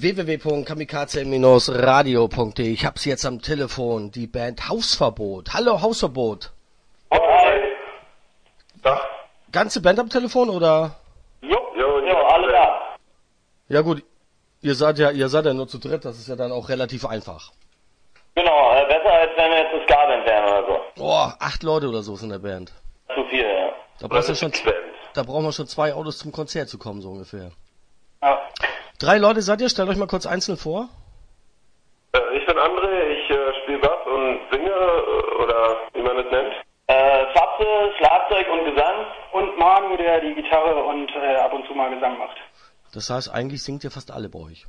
www.kamikaze-radio.de. Ich hab's jetzt am Telefon, die Band Hausverbot. Hallo Hausverbot. Hi. Tag. Ganze Band am Telefon oder? Jo, alle da. Ja gut, ihr seid ja nur zu dritt, das ist ja dann auch relativ einfach. Genau, besser als wenn wir jetzt eine Ska-Band wären oder so. Boah, 8 Leute oder so ist in der Band. Zu viel, ja. Da brauchen wir schon 2 Autos zum Konzert zu kommen, so ungefähr. Ja. 3 Leute seid ihr, stellt euch mal kurz einzeln vor. Ich bin André, ich spiele Bass und singe, oder wie man es nennt. Fatze, Schlagzeug und Gesang. Und Manu, der die Gitarre und ab und zu mal Gesang macht. Das heißt, eigentlich singt ihr fast alle bei euch.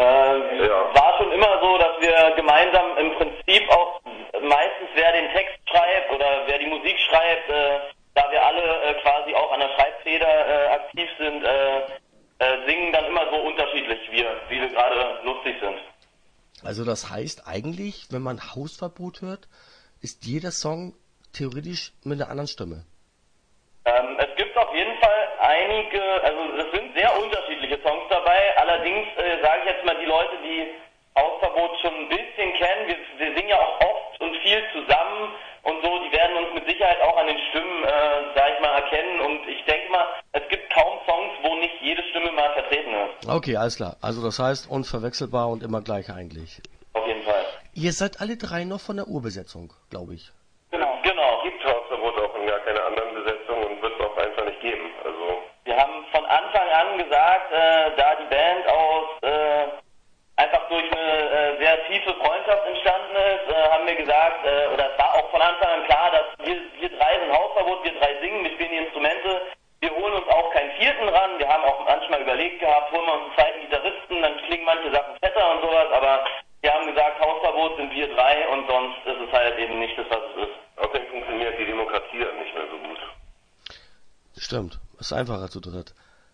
War schon immer so, dass wir gemeinsam im Prinzip auch meistens wer den Text schreibt oder wer die Musik schreibt, da wir alle quasi auch an der Schreibfeder aktiv sind, singen dann immer so unterschiedlich, wie wir gerade lustig sind. Also das heißt eigentlich, wenn man Hausverbot hört, ist jeder Song theoretisch mit einer anderen Stimme. Es gibt auf jeden Fall einige, also es sind sehr unterschiedliche Songs dabei, allerdings sage ich jetzt mal, die Leute, die Hausverbot schon ein bisschen kennen, wir singen ja auch oft und viel zusammen und so, die werden uns mit Sicherheit auch an den Stimmen, sag ich mal, erkennen und ich denke mal, es gibt kaum Songs, wo nicht jede Stimme mal vertreten ist. Okay, alles klar. Also das heißt unverwechselbar und immer gleich eigentlich. Auf jeden Fall. Ihr seid alle 3 noch von der Urbesetzung, glaube ich. Genau. Gibt Hausverbot auch in gar keiner anderen Besetzung und wird es auch einfach nicht geben. Also Wir haben von Anfang an gesagt, da die Band aus einfach durch eine sehr tiefe Freundschaft entstanden ist, haben wir gesagt, oder es war auch von Anfang an klar, dass wir 3 sind Hausverbot, wir 3 singen, wir spielen die Instrumente, wir holen uns auch keinen 4. ran, wir haben auch manchmal überlegt gehabt, holen wir uns einen 2. Gitarristen, dann klingen manche Sachen fetter und sowas, aber wir haben gesagt, Hausverbot sind wir 3 und sonst ist es halt eben nicht das, was es ist. außerdem funktioniert die Demokratie dann nicht mehr so gut. Stimmt, ist einfacher zu dritt.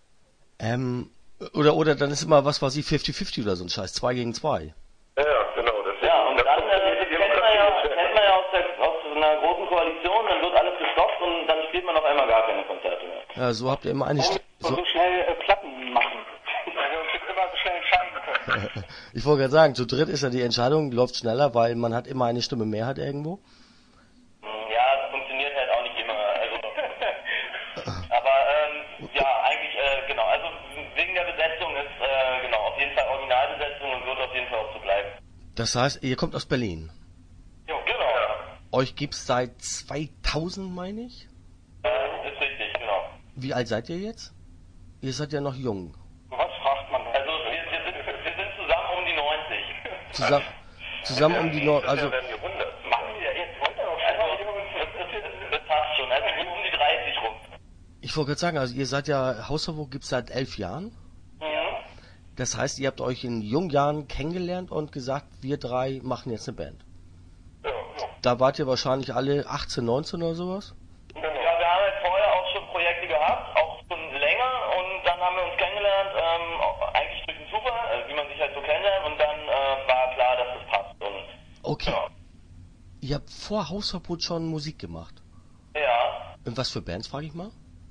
Oder dann ist immer was weiß ich 50-50 oder so ein Scheiß, 2 gegen 2. Ja, genau. Das Und dann kennt man ja aus einer großen Koalition, dann wird alles gestoppt und dann spielt man auf einmal gar keine Konzerte mehr. Ja, so habt ihr immer eine So schnell Platten machen. Weil wir uns jetzt immer so schnell entscheiden können. Ich wollte gerade sagen, zu dritt ist ja die Entscheidung, läuft schneller, weil man hat immer eine Stimme Mehrheit irgendwo. Ja, das funktioniert halt auch nicht immer. Also, aber ja, eigentlich, genau. Also wegen der Besetzung ist, genau, auf jeden Fall Originalbesetzung und wird auf jeden Fall auch so bleiben. Das heißt, ihr kommt aus Berlin. Jo, genau. Euch gibt's seit 2000, meine ich? Ist richtig, genau. Wie alt seid ihr jetzt? Ihr seid ja noch jung. Was fragt man? Also wir sind zusammen um die 90. Zusammen um die also werden wir 100. Machen wir jetzt heute noch Das passt schon, also um die 30 rum. ich wollte gerade sagen, also ihr seid ja, Hausverbot gibt's seit 11 Jahren. Mhm. Das heißt, ihr habt euch in jungen Jahren kennengelernt und gesagt, wir 3 machen jetzt eine Band. Ja. Da wart ihr wahrscheinlich alle 18, 19 oder sowas? Ja, wir haben halt vorher auch schon Projekte gehabt, auch schon länger und dann haben wir uns kennengelernt, eigentlich durch den Zufall, wie man sich halt so kennenlernt und dann war klar, dass das passt. Und, Okay. ja. Ihr habt vor Hausverbot schon Musik gemacht. Ja. Und was für Bands, frage ich mal?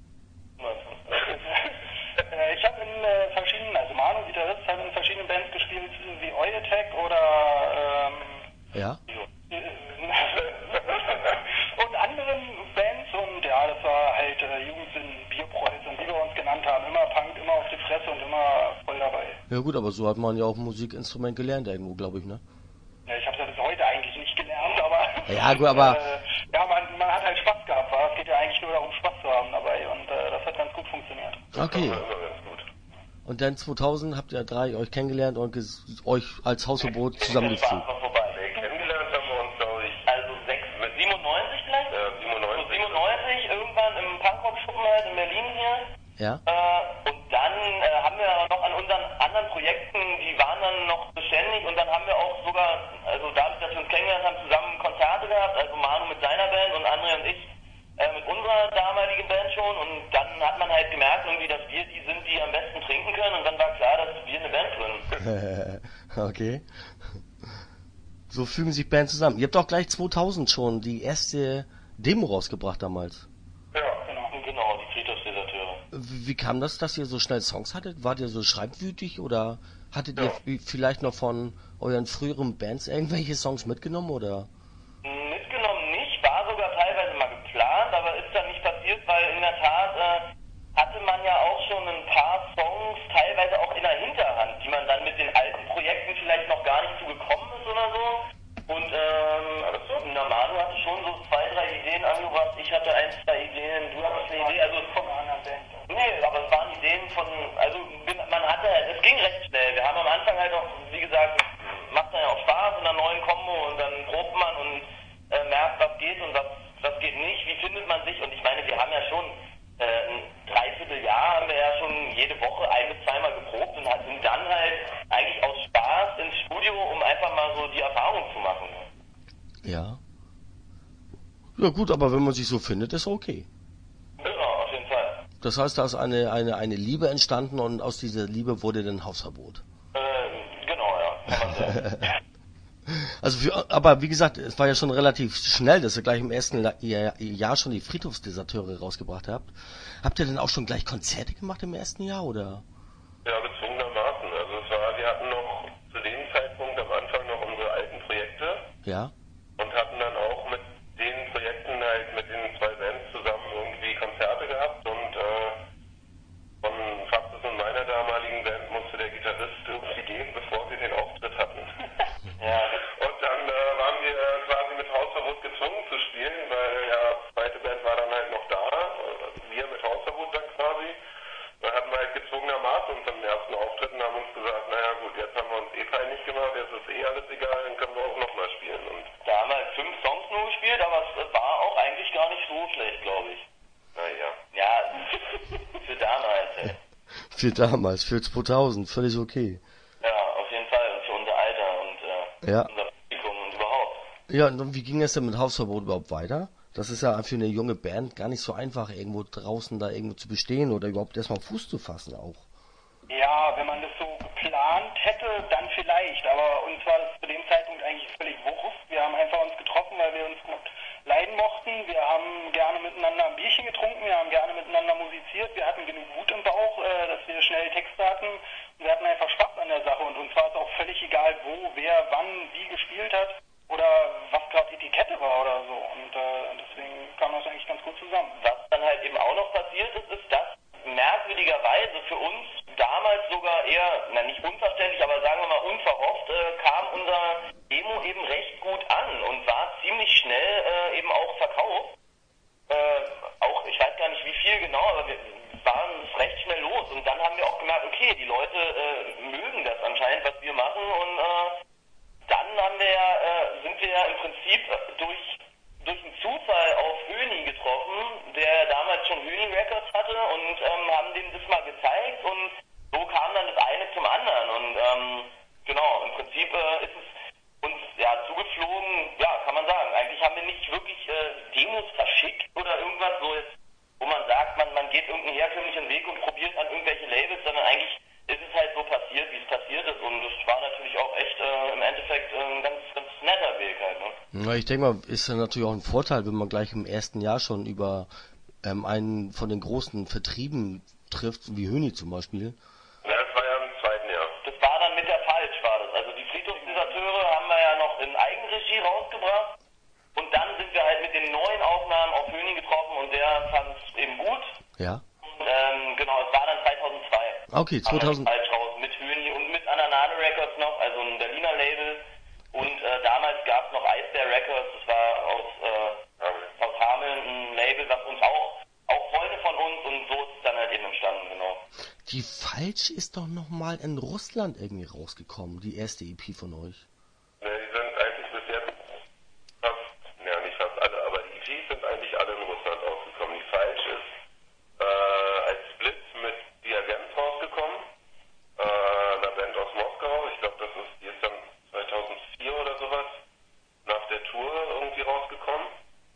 Ich habe in verschiedenen, also Manu, Gitarrist, hat in verschiedenen Bands gespielt, wie Euetech oder Ja? und anderen Bands und ja, das war halt Jugendsinn, Bierpreuß und wie wir uns genannt haben, immer Punk, immer auf die Fresse und immer voll dabei. Ja gut, aber so hat man ja auch ein Musikinstrument gelernt irgendwo, glaube ich, ne? Ja, ich habe das bis heute eigentlich nicht gelernt, aber Ja gut, aber ja, man hat halt Spaß gehabt, wa? Es geht ja eigentlich nur darum, Spaß zu haben dabei und das hat ganz gut funktioniert. okay. Das war ganz gut. Und dann 2000 habt ihr 3 euch kennengelernt und euch als Hausverbot Das war zusammengefügt. noch vorbei. Kennengelernt haben wir uns, glaube ich, Also 97 vielleicht? ja, 97. 97, irgendwann im Punkrock-Schuppen halt in Berlin hier. Ja? Und dann haben wir noch an unseren anderen Projekten, die waren dann noch beständig und dann haben wir auch sogar, also dadurch, dass wir uns kennengelernt haben, zusammen Konzerte gehabt, also Manu mit seiner Band und André und ich mit unserer damaligen Band schon und dann hat man halt gemerkt irgendwie, dass wir die sind, die am besten trinken können und dann war klar, dass wir eine Band gründen. Okay. So fügen sich Bands zusammen. Ihr habt auch gleich 2000 schon die erste Demo rausgebracht damals. Ja. Genau, die Friedhofsdeserteure. Wie kam das, dass ihr so schnell Songs hattet? Wart ihr so schreibwütig oder hattet ihr vielleicht noch von euren früheren Bands irgendwelche Songs mitgenommen oder? Mitgenommen nicht, war sogar teilweise mal geplant, aber ist dann nicht passiert, weil in der Tat hatte man ja auch schon ein paar Songs, teilweise auch in der Hinterhand, die man dann mit den alten Projekten vielleicht noch gar nicht zugekommen ist oder so. Und Manu hatte schon so 2, 3 Ideen angebracht, ich hatte 1, 2 Ideen, du hattest eine Idee, also von einer Band. Nee, aber es waren Ideen von, also man hatte, es ging recht schnell. Wir haben am Anfang halt auch, wie gesagt, macht dann ja auch Spaß in einer neuen Kombo und dann probt man und merkt, was geht und was geht nicht, wie findet man sich. Und ich meine, wir haben ja schon ein Dreivierteljahr haben wir ja schon jede Woche 1 bis 2 Mal geprobt und sind dann halt eigentlich aus Spaß ins Studio, um einfach mal so die Erfahrung zu machen. Ja. Ja gut, aber wenn man sich so findet, ist okay. Genau, auf jeden Fall. Das heißt, da ist eine Liebe entstanden und aus dieser Liebe wurde dann Hausverbot. Genau, ja. Kann man sagen. Also aber wie gesagt, es war ja schon relativ schnell, dass ihr gleich im ersten Jahr schon die Friedhofsdeserteure rausgebracht habt. Habt ihr denn auch schon gleich Konzerte gemacht im ersten Jahr, oder? Ja, gezwungenermaßen. Also wir hatten noch zu dem Zeitpunkt am Anfang noch unsere alten Projekte. Ja. Und hatten dann auch mit den Projekten halt mit den 2 Bands zusammen irgendwie Konzerte gehabt und von Fabs und meiner damaligen Band musste der Gitarrist irgendwie gehen, bevor wir den Auftritt hatten. Ja. Und dann waren wir quasi mit Hausverbot gezwungen zu spielen, weil ja, zweite Band war dann halt noch da, wir mit Hausverbot dann quasi. Dann hatten wir halt gezwungenermaßen unseren ersten Auftritt und haben uns gesagt, naja gut, jetzt haben wir uns peinlich gemacht, jetzt ist alles egal, dann können wir auch nochmal spielen. Und Da haben wir halt 5 Songs nur gespielt, aber es war auch eigentlich gar nicht so schlecht, glaube ich. naja. Ja, für damals, ey. Für damals, für 2000, völlig okay. Ja, auf jeden Fall. Und für unser Alter und Ja. unser Publikum und überhaupt. Ja, und wie ging es denn mit Hausverbot überhaupt weiter? Das ist ja für eine junge Band gar nicht so einfach, irgendwo draußen da irgendwo zu bestehen oder überhaupt erstmal Fuß zu fassen auch. Ja, wenn man das so geplant hätte, dann vielleicht. Aber uns war das zu dem Zeitpunkt eigentlich völlig wurscht. Wir haben einfach uns getroffen, weil wir uns gut leiden mochten. Wir haben gerne miteinander ein Bierchen getrunken, wir haben gerne miteinander musiziert. Wir hatten genug Wut im Bauch, dass wir schnell Texte hatten. Und wir hatten einfach Spaß an der Sache. Und uns war es auch völlig egal, wo, wer, wann, wie gespielt hat oder was gerade Etikette war oder so. Und deswegen kam das eigentlich ganz gut zusammen. Was dann halt eben auch noch passiert ist, dass merkwürdigerweise für uns damals sogar eher, nicht unverständlich, aber sagen wir mal unverhofft, kam unser Demo eben recht gut an und war ziemlich schnell eben auch verkauft. Auch, ich weiß gar nicht wie viel genau, aber wir waren es recht schnell los und dann haben wir auch gemerkt, okay, die Leute mögen das anscheinend, was wir machen und dann sind wir ja im Prinzip durch einen Zufall auf Höni getroffen, der damals schon Höni Records hatte und haben dem das mal gezeigt und so kam dann das eine zum anderen und genau, im Prinzip ist es uns ja zugeflogen, ja, kann man sagen. Eigentlich haben wir nicht wirklich Demos verschickt oder irgendwas so jetzt, wo man sagt, man geht irgendeinen herkömmlichen Weg und probiert an irgendwelche Labels, sondern eigentlich ist es halt so passiert, wie es passiert ist und es war natürlich auch echt im Endeffekt ein ganz, ganz netter Weg halt, ne? Ja, ich denke mal, ist ja natürlich auch ein Vorteil, wenn man gleich im ersten Jahr schon über einen von den großen Vertrieben trifft, wie Höni zum Beispiel. Ja, das war ja im zweiten Jahr. Das war dann mit der Falsch, war das. Also die Friedhofsdeserteure haben wir ja noch in Eigenregie rausgebracht und dann sind wir halt mit den neuen Aufnahmen auf Höni getroffen und der fand es eben gut. Ja. Und, genau, es war dann 2002. Okay, 2000. Falsch raus mit Höni und mit Ananade Records noch, also ein Berliner Label. Und damals gab es noch Eisbär Records, das war aus Hameln ein Label, was uns auch Freunde von uns und so ist es dann halt eben entstanden, genau. Die Falsch ist doch nochmal in Russland irgendwie rausgekommen, die erste EP von euch. Ne, die sind eigentlich bis jetzt nicht fast alle, aber die EPs sind eigentlich alle in Russland rausgekommen. Die Falsch ist als Split mit Diagens rausgekommen, einer Band aus Moskau. Ich glaube, die ist dann 2004 oder sowas nach der Tour irgendwie rausgekommen.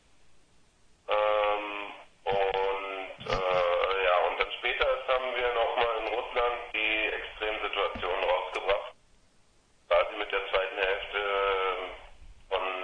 Und dann später haben wir nochmal in Russland die Extremsituation rausgebracht. Quasi mit der zweiten Hälfte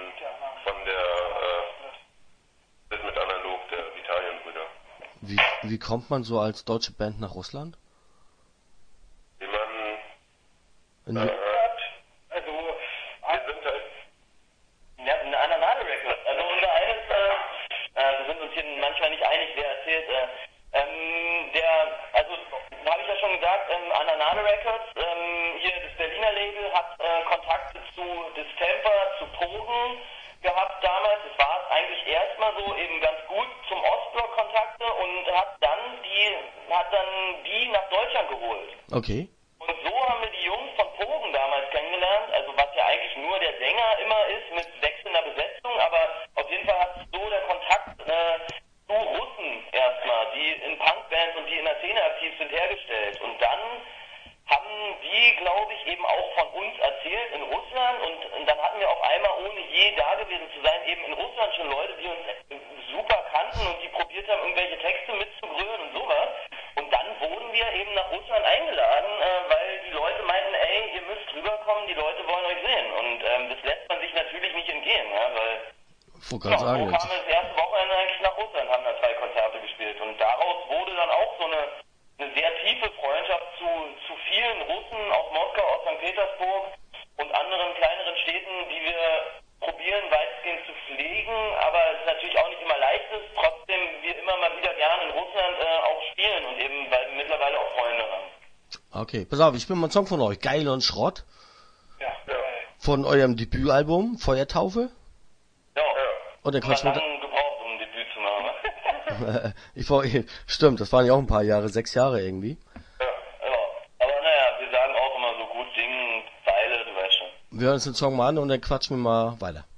von der Split mit Analog der Vitalienbrüder. Wie wie kommt man so als deutsche Band nach Russland? Wie man, In, Also, wir sind halt, Ja, eine Ananade Records. Also unser eines, wir sind uns hier manchmal nicht einig, wer erzählt. Also habe ich ja schon gesagt, Ananade Records, hier das Berliner Label hat Kontakte zu Distemper, zu Pogen gehabt damals. Es war eigentlich erstmal so eben ganz gut zum Ostblock Kontakte und hat dann die nach Deutschland geholt. okay. Und so haben wir die Jungs von Pogen damals kennengelernt, also was ja eigentlich nur der Sänger immer ist mit wechselnder Besetzung, aber auf jeden Fall hat so der Kontakt zu Russen erstmal, die in Punkbands und die in der Szene aktiv sind, hergestellt. Und dann haben die, glaube ich, eben auch von uns erzählt in Russland und dann hatten wir auf einmal, ohne je da gewesen zu sein, eben in Russland schon Leute, die uns super kannten und die probiert haben, irgendwelche Texte mitzugrölen und sowas. Und dann wurden wir eben nach Russland eingeladen, weil die Leute meinten, ey, ihr müsst rüberkommen, die Leute wollen euch sehen. Und das lässt man sich natürlich nicht entgehen, ja, weil Ich wollte gerade so sagen, kamen wir das erste Wochenende eigentlich nach Russland, haben da 2 Konzerte gespielt. Und daraus wurde dann auch so eine sehr tiefe Freundschaft zu vielen Russen aus Moskau, aus St. Petersburg und anderen kleineren Städten, die wir probieren weitestgehend zu pflegen, aber es natürlich auch nicht immer leicht ist, trotzdem wir immer mal wieder gerne in Russland auch spielen und eben, weil wir mittlerweile auch Freunde haben. okay, pass auf, ich spiele mal einen Song von euch, Geil und Schrott, ja, von eurem Debütalbum, Feuertaufe. Ja, Und dann hat quatschen wir... lange gebraucht, um ein Debüt zu machen. Stimmt, das waren ja auch ein paar Jahre, 6 Jahre irgendwie. Ja, aber naja, wir sagen auch immer so gut singen, Zeile, du weißt schon. Wir hören uns den Song mal an und dann quatschen wir mal weiter.